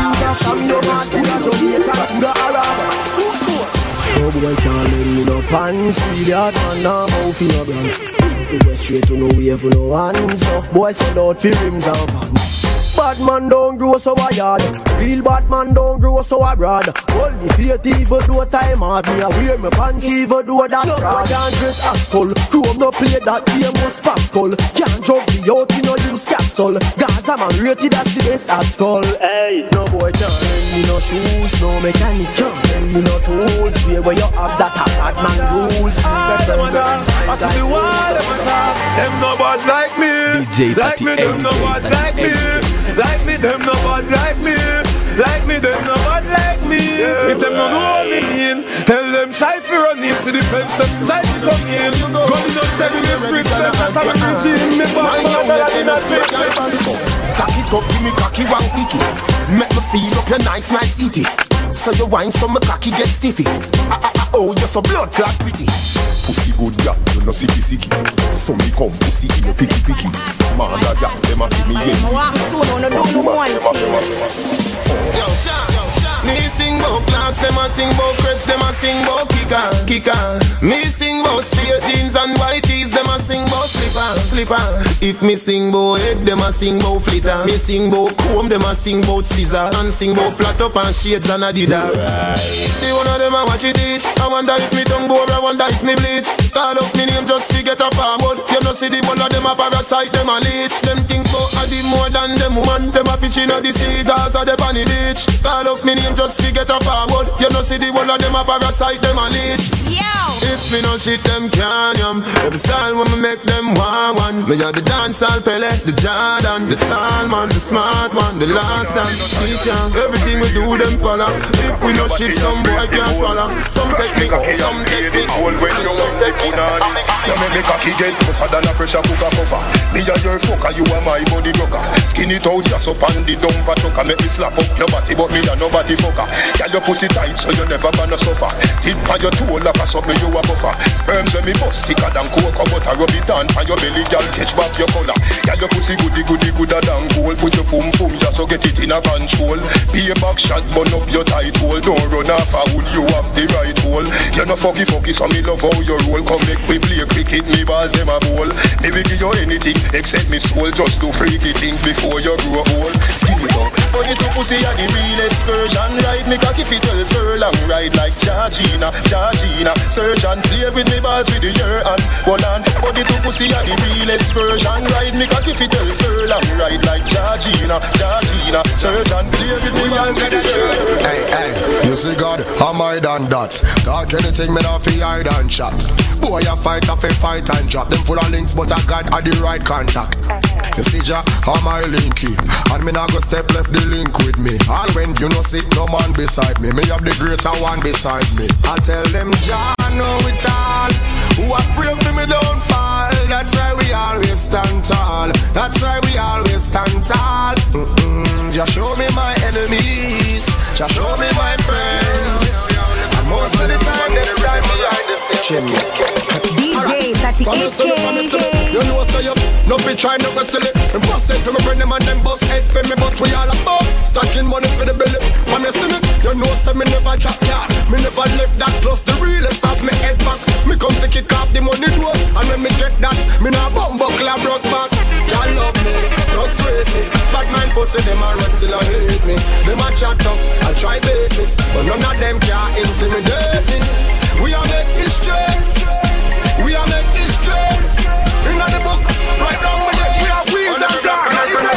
[SPEAKER 6] No boy can't let me no pants. Really hard man, nah mouth in no brands. We go straight to no wave for no hands. Tough boy sell out for rims and pants. Bad man don't grow so a yard. Real bad man don't grow so a broad. Hold me faith even though time hard. Me a wear me pants even though that no fraud. Can't dress as skull. Chrome no play that game must pop skull. Can't drug me out in no use capsule. Gaza man rated as the best at skull. Hey, no boy can't lend me no shoes. No mechanic can't lend me no tools. Where where you have that bad man rules.
[SPEAKER 24] I to the wall, them no bad like me.
[SPEAKER 11] D J
[SPEAKER 24] like me, them no bad like me. Like me, them no bad like me. Like me, them no bad like me. If them no know what me mean, tell them try for run into the fence. Them try to come in. Gun don't tell me this respect. That I'm reaching me back, but I'm in a trick.
[SPEAKER 7] Cocky up, give me cocky one quickie. Make me feel up your nice, nice titty. So you wine so my cocky get stiffy. Ah ah ah oh, you're so blood clot pretty. Pussy good ya, you no sicky sicky. So me come pussy in your picky picky. Man a ya, dem a see me yen.
[SPEAKER 2] Yo, Sean, yo, Sean. Me sing bout clocks, dem a sing bout crepes, dem a sing bout kicker, kicker. Me sing bout straight jeans and white tees, dem a sing bout slipper, slipper. If me sing bout head, dem a sing bout flitter. Me sing bout comb, dem a sing bout scissor. And sing bout flat up and shades and Adidas. The one of them a watch it each. I wonder if me tongue bore, I wonder if me bleach. Call up me name just to get a forward. You know see the one of them a parasite, them a leech. Them think bout a the more than them woman. Them a fish in a the sea, Gaza, the panny ditch. Call up me name just to get a forward. You know see the one of them a parasite, them a leech. If me no shit them can yum. Every style when me make them want one. Me a the dancehall Pele, the Jordan, the tall man, the smart one, the last dance, sweet young. Everything we do them follow. If we no shit some boy can't swallow. Some technique, some technique. Some technique.
[SPEAKER 7] You make me cocky get tougher than a pressure cooker cover. Me a your fucker, you are my body rocker. Skin it out just up on the dumper trucker. Make me slap up your body, but me a nobody fucker. Girl your pussy tight so you never gonna suffer. Tip on your toe like a something you a buffer. Sperms when me bust thicker than cocoa butter. Rub it on for your belly, girl catch back your collar. Girl your pussy goody goody gooder than gold. Put your pum pum just so get it in a control. Be a back shot, burn up your tight hole. Don't run off a wood, you have the right hole. You no fucky fucky so me love how you roll. Come make we play cricket, me bars them a bowl. Me will give you anything except me soul. Just to freaky things before you grow old. Skin it up. Funny to pussy are the realest version. Ride me cocky fit twelve furlong. Ride like Georgina, Georgina. Surgeon play with me balls with the year and hold on. Funny to pussy are the realest version. Ride me cocky fit twelve furlong. Ride like Georgina, Georgina. Surgeon play with me balls with the year.
[SPEAKER 9] Hey, hey, you see God, am I done that? God, anything me not fi hide and chat. Boy, I fight, I fi fight and drop. Them full of links, but I got at the right contact. You see, Jah, how my linky, and me not go step left the link with me. All when you know sit no man beside me, me have the greater one beside me. I tell them, Jah know it all. Who I pray for me don't fall. That's why we always stand tall. That's why we always stand tall. Mm-mm. Jah show me my enemies. Jah show me my friends. And most of the time they stand behind the same.
[SPEAKER 10] D J that
[SPEAKER 9] Family silly, family silly. You know say you no fit try no silly. And bust it to my friend them and them bust head for me, but we all about stacking money for the belly. Family silly. You know say me never drop yard. Me never left that close. The realest of me head back. Me come to kick off the money door. And when me get that, me nah bumbo club rock back. Y'all love me, drugs rate me. Bad mind pussy them a red still a hate me. Them a chat tough, I try bait me, but none of them can intimidate me. We are make it straight. We are make it straight. In the book, right now we are we are wheels and dark.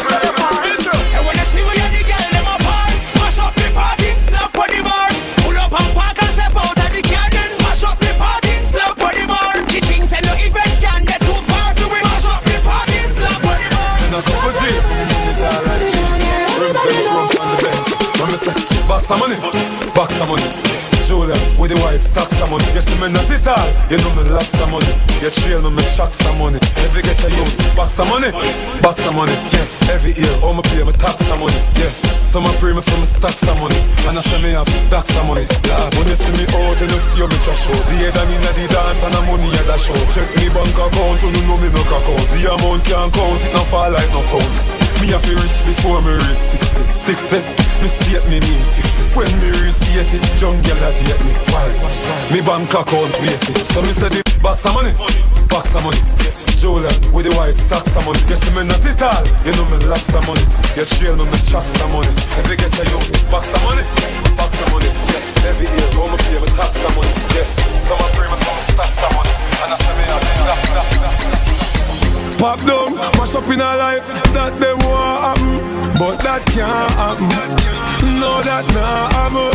[SPEAKER 8] And when you see we are the girl them apart, mash up the party, slap on the bar. Pull up and park and step out of the car, then mash up the party, slap on the bar. The things and no event can get too far, so we mash up the party, slap on the bar.
[SPEAKER 24] And that's what we do. It's all like cheese. Rim say we run on the bench. When we say, box some money, box some money. Julia, with the white socks some money. You see me not it all, you know me lots some money. You trail me, me chuck some money. Every get a youth, box some money, box some money. Yeah, every year, all me pay, me tax some money. Yes, some I pray me for me stack some money. And I say me have tax some money. Lord, when you see me out, you know see you me trash out. The head and inna the dance and the money at the show. Check me bank account, you know me no crack out. The amount can't count, it no fall like no phones. Me have to reach before me reach sixty. Sixty, me state me mean fifty. When me reach eighty, young girl a date me. Why? Me bank account eighty. So me say the box of money, box of money. Julia with the white stacks of money. You see me not it all, you know me lots of money. You trail me, me chuck some money. Every get a youth, box of money, box of money. Yeah. Every year, all me pay me tax some money. Yes, some I pray me for me stacks of money. And I say me have that, that, that. Pop down, mash up in our life, that them want happen, but that can't happen. No, that not happen.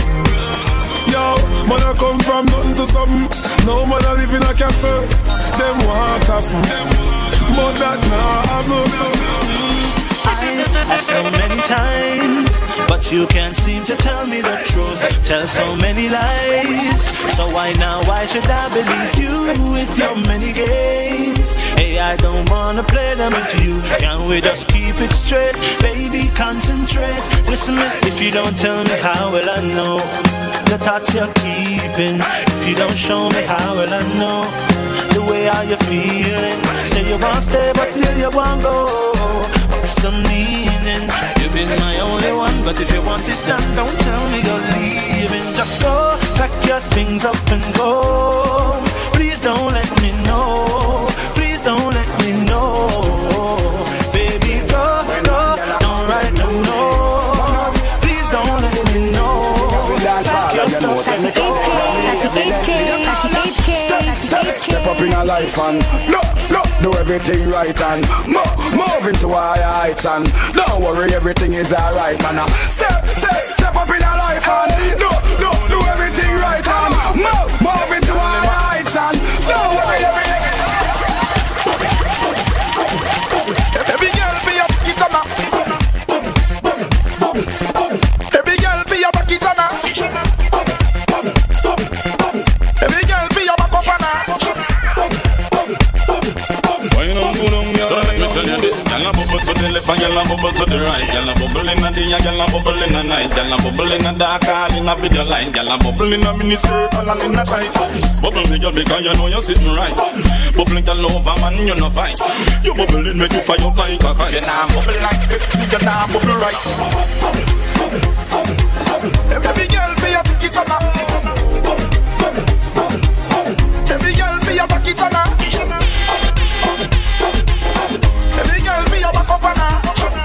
[SPEAKER 24] Yo, man I come from nothing to something. No man I live in a castle. Them want happen, but that not happen.
[SPEAKER 10] I so many times, but you can't seem to tell me the truth. Tell so many lies. So why now, why should I believe you with your many games? Hey, I don't wanna play them with you. Can we just keep it straight? Baby, concentrate. Listen, if you don't tell me, how will I know the thoughts you're keeping? If you don't show me, how will I know the way how you're feeling? Say you want to stay, but still you want to go. What's the meaning? You've been my only one, but if you want it done, don't tell me you're leaving. Just go, pack your things up and go. Please don't let me know. Please don't let me know. Baby, go, go, don't write no no. Please don't let me know. Pack your stuff and go.
[SPEAKER 12] Step, step, step up in our life and look, look, do everything right and move, move into our heights and don't worry, everything is alright, man. Step, step, step up in our life and look, look, do everything right and move, move into our heights and don't worry, everything is alright. Every girl be a bucket on her. Every girl be a bucket on her. Every girl be a back up on her.
[SPEAKER 24] Why you don't go down your line? Let me tell you this. Y'all a bubble to the left and y'all a bubble to the right. Y'all a bubble in the day and y'all a bubble in the night. Y'all a bubble in the dark all in a video line. Y'all a bubble in a mini skirt and all in a tight. Bubble me girl because you know you're sitting right. Bubble girl over man you no fight. You bubble in make you fire up like a kite. You nah bubble like Pepsi, you nah bubble right. Every girl be a ticket on her. Every girl be a bucket on her. Every girl be a back up on her.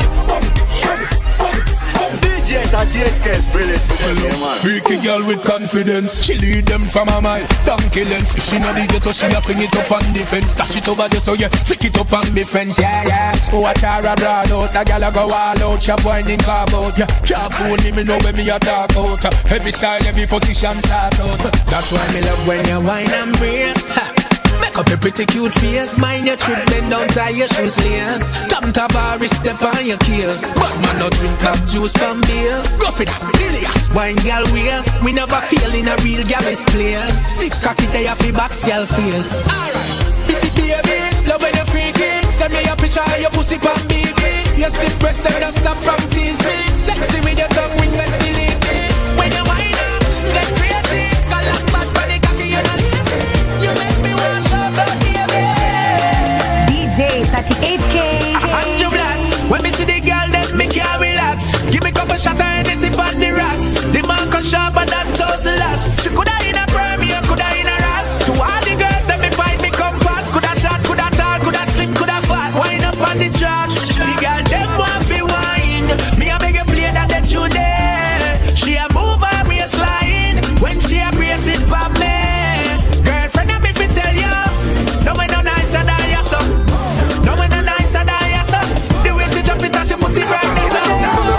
[SPEAKER 24] D J thirty-eight K is brilliant for them, man.
[SPEAKER 19] Freaky girl with confidence, she lead them from her mind. Donkey lens, if she not the ghetto, she a fling it up on the fence. Dash it over there, so yeah, flick it up on me friends, yeah, yeah. Watch her a broad out, a gal a go all out. She whining carb out, yeah. Can't fool me, know when me a talk out. Every style, every position start out. That's why me love when you whine and brace. Make up a pretty cute face. Mind your trip, bend down, tie your shoes lace. Tam Tavares, step on your keels. But man, no drink back juice from beers. Rough it up, Ilias, wine gal waist. We never feel in a real gal's place. Stiff cocky, they have the box gal face. Alright, baby, love when you're freaking. Send me a picture of your pussy pan, baby. Your stiff breast, them don't stop from teasing. Sexy with your tongue, ring west, believe me. When you wind up, get crazy. Call up bad, bunny, cocky, you're not lazy. You make me wash out the baby.
[SPEAKER 22] Andrew Blacks. When me see the girl, then me can't relax. Give me couple shots and they sip on the rocks. The Marcus sharper than thousand lash. She coulda in a premier, coulda in a ras. To all the girls, that me find me compass. Coulda short, coulda tall, coulda slim, coulda fat. Wind up on the track. The girl them want fi wine. Me a beg you play that that you there. She a move her waistline when she a brace it for me. Girlfriend, I'm fi tell you, no way no nicer than you so. No way no nicer than you so. The way she jump it and she put it right there so.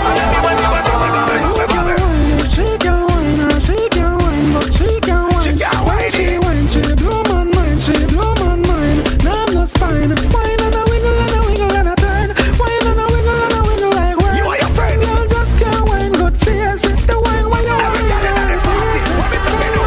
[SPEAKER 21] She can wine, she can wine, but she can wine. She can wine, she wine, she blow my mind, she blow my mind. Now I'm no spine. Wine and a wiggle and a wiggle and a turn. Wine and a wiggle and a wiggle like wine. You are your friend. Girl just can't wine, good face. The wine, wine, wine. Every girl in the party, what me tell you?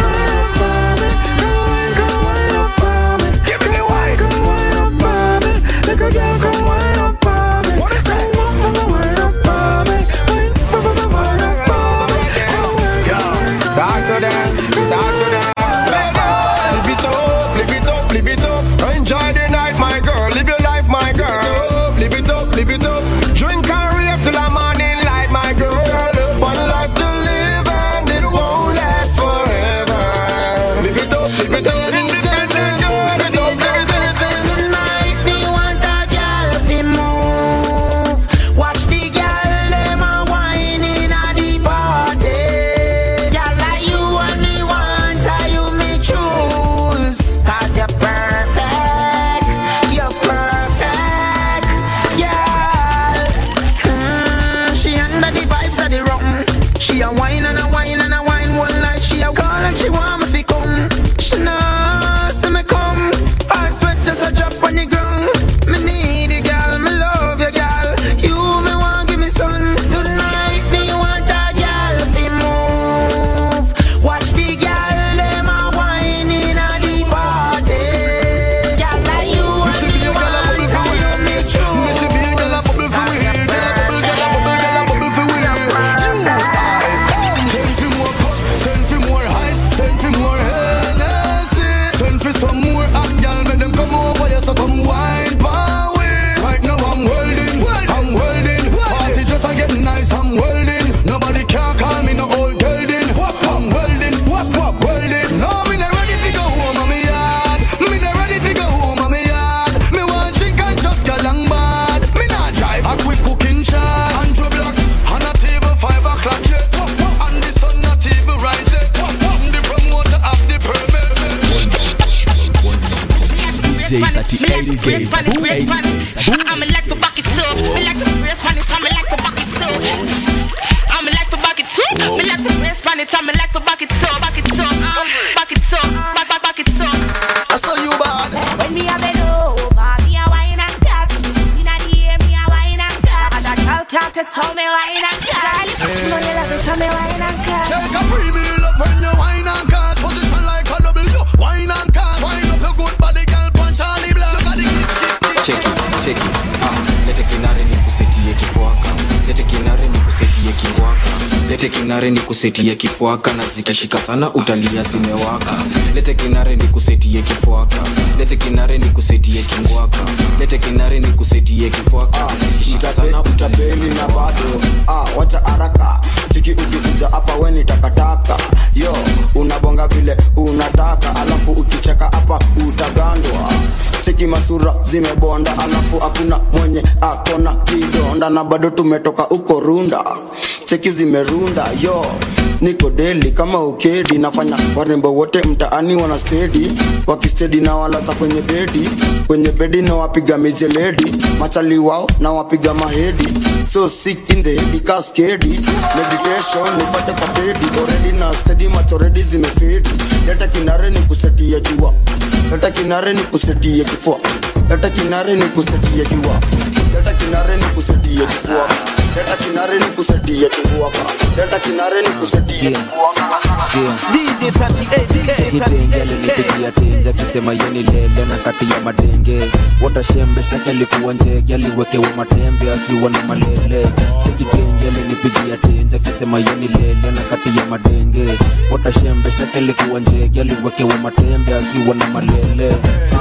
[SPEAKER 21] Give me the wine. Come wine up on me. Like a girl, come wine up on me. What is that? Wine up on me. Wine, wine up on me.
[SPEAKER 12] Talk to them, talk to them. Live it up, live it up, live it up. Enjoy the night, my girl. Live your life, my girl. Live it up, live it up. Drink and rave till the morning light, my girl. One life to live and it won't last forever. Live it up, live it up. Independent girl, live it up, live it up.
[SPEAKER 21] Tonight me want a girl fi move. Watch the girl them a wine in a the party. Girl like you and me want, a you me choose. 'Cause you're perfect, you're perfect, girl. Mm, she under the vibes of the rum. She a wine and a wine and a wine one night. She a call and she want me fi come. She know see me come. Her sweat just a drop on the ground. Me need you, girl. Me love you, girl. You me want give me sun. Tonight me want a girl fi move. Watch the girl them a wine in a the party. Girl like you and me want, a you me choose.
[SPEAKER 12] Me see be a girl a bubble for we, girl a bubble, girl a bubble, girl a bubble for we. Send for more cup, send for more ice, send for more Hennessy, send for some more hot girl, make them come over here so come wine for we. Right now I'm welding, I'm welding, party just a get nice, I'm welding. Nobody can call me no old gelding. I'm welding, wap wap welding. No, me not ready to go home on me yard. Me not ready to go home on me yard. Me want drink and just get long bad. Me not drive a quick cooking shot. Andrew Blacks on a table five o'clock yet. And the sun not even right yet. The promoter of the permit.
[SPEAKER 21] D J thirty-eight again. I'm like to back it so. Me like to brace pan it, I'm like to back it so. I'm like to back it too. Me like to brace pan it, I'm like to back it so, back it so, back it so, back back back it so.
[SPEAKER 12] I saw you bad.
[SPEAKER 21] When me a bend over, me a wine and cut. Inna the air, me a wine and cut. And that girl can't test how me wine and cut. No, you love it how me wine and cut.
[SPEAKER 12] Check a premium love when you wine and cut. Position like a W, wine and cut. Wine up your good body, girl, punch Charlie Black.
[SPEAKER 5] Check it, check it. Ah, lete kinare ni kusetie kifuaka. Lete kinare ni kusetie kifuaka. Lete kinare ni kusetie kifuaka na zikishika sana utalia zimewaka. Lete kinare ni kusetie kifuaka. Lete kinare ni kusetie kifuaka. Lete kinare ni kusetie kifuaka. Zikishika sana
[SPEAKER 6] utabeli na bado. Ah, wacha haraka. Chiki ukikuja hapa we ni takataka. Yo, unabonga vile unataka. Alafu ukicheka hapa utagandwa. Chiki masura zimebonda. Alafu hakuna mwenye akona kidonda. Na bado tumetoka uko runda. Cheki zimerunda, yo niko deli kama ukedi. Nafanya warembo wote mtaani wana steady. Wakistedi na walasa kwenye bedi. Kwenye bedi na wapiga mijeledi. Machali wao na wapiga mahedi. So sick in the head cascade. Meditation nipate kwa pedi. Already na steady macho ready zimefedi. Leta kinare ni kuseti ya jua. Leta kinare ni kuseti ya kifua. Leta kinare ni kuseti ya jua. Leta kinare ni kuseti ya kifua. Leta kinare ni kuseti ya kifua. Leta kinare ni kuseti ya kifua.
[SPEAKER 5] D J thirty-eight, D J thirty-eight. Nipigia tenja kisema yeni lele na kati ya madenge. Wata shembe shtaki alikuwa njege. Aliwekewa matembe akiwa na malele. Cheki tenja nipigia tenja kisema yeni lele na kati ya madenge. Wata shembe shtaki alikuwa njege. Aliwekewa matembe akiwa na malele. Ah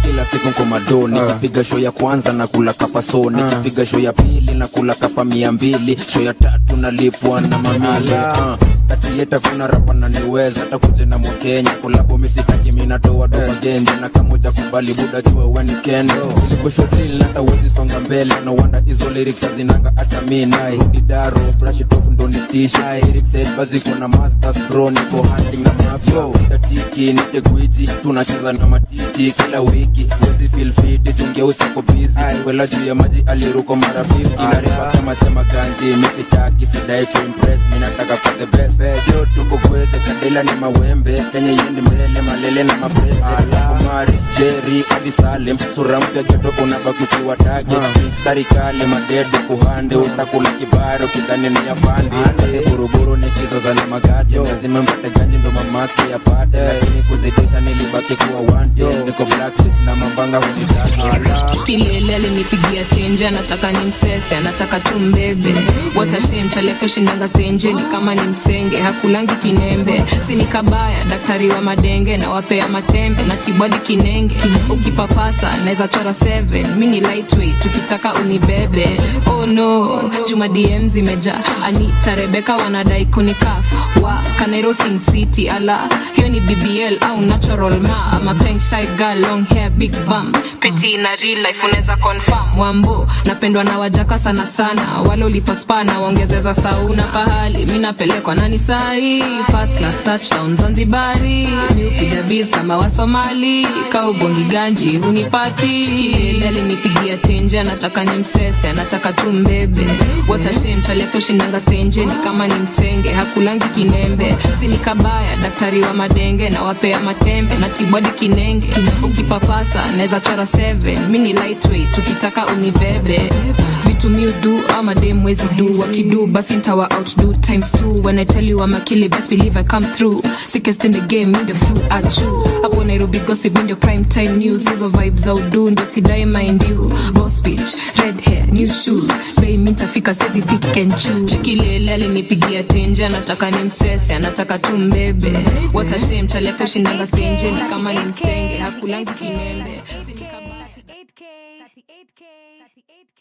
[SPEAKER 5] kila siku komado. Nikipiga show ya kwanza na kula kapa so, nikipiga show ya pili na kula kapa mia mbili, show ya tatu nalipwa na mamili. uh. Kati yeta kuna rapa na niweza hata kuje na Mkenya kolabo misitaki mimi natoa doa genje na kamoja kubali buda jua when kendo iliko show drill na tawezi songa mbele no wonder hizo lyrics zinanga hata mimi rudi daro brush it off ndo nitisha lyrics head bazi kuna masters bro niko hunting na mafia tatiki nite gwiji tunacheza na matiti kila wiki wezi feel fit tunge usiko busy wala juu ya maji aliruko mara fifty na riba kama sema ganji mimi sitaki sidai ku impress mimi nataka for the best yo tuko kwete kadela ni mawembe Kenya yende mbele malele na mapress Kumaris Jerry hadi Salem sura mpya geto unabaki ukiwa tagi mistari kale madedo kuhande utakula kibaro kidhani ni afande buruburu nikizo za na magadi lazima mpate ganji ndo mamake yapate lakini kuzidisha nilibaki kuwa wanted niko blacklist na mabanga hunitaki
[SPEAKER 1] kilele alinipigia tenje anataka ni msese anataka tu mbebe what a shame chaleke shinanga senje ni kama ni msenge hakulangi kinembe sini kabaya daktari wa madenge na wapea matembe na tibwadi kinenge ukipapasa naweza chora seven mini lightweight tukitaka unibebe oh no Juma D M zimeja Anita Rebecca wanadai kunikaf wa Kanero Sin City ala hiyo ni B B L au natural ma ama pink shy girl long hair big bum pretty na real life unaweza confirm wambo napendwa na wajaka sana sana wale ulipaspa na waongezeza sauna pahali mimi napelekwa nani sahi first class touchdown Zanzibari mimi upiga biz kama wa Somali kaubongi ganji unipati kilele nipigia tenje anataka ni msese anataka tu mbebe what a shame chaleke shinanga senje ni kama ni msenge hakulangi kinembe sini kabaya daktari wa madenge na wapea matembe na tibwadi kinenge ukipapasa naweza chora seven mini lightweight tukitaka unibebe vitu mi do ama dem wezi do wakidu basi ntawa outdo times two when I tell you I'm a killer best believe I come through sickest in the game in the flu at you hapo Nairobi gossip in the prime time news hizo vibes au do ndo sidai mind you boss bitch red hair new shoes bay mintafika sisi pick and choose chikilele alinipigia tenje anataka ni msese anataka tu mbebe what a shame chaleke shinanga stage ni kama ni msenge hakulangi kinembe
[SPEAKER 13] thirty-eight K thirty-eight K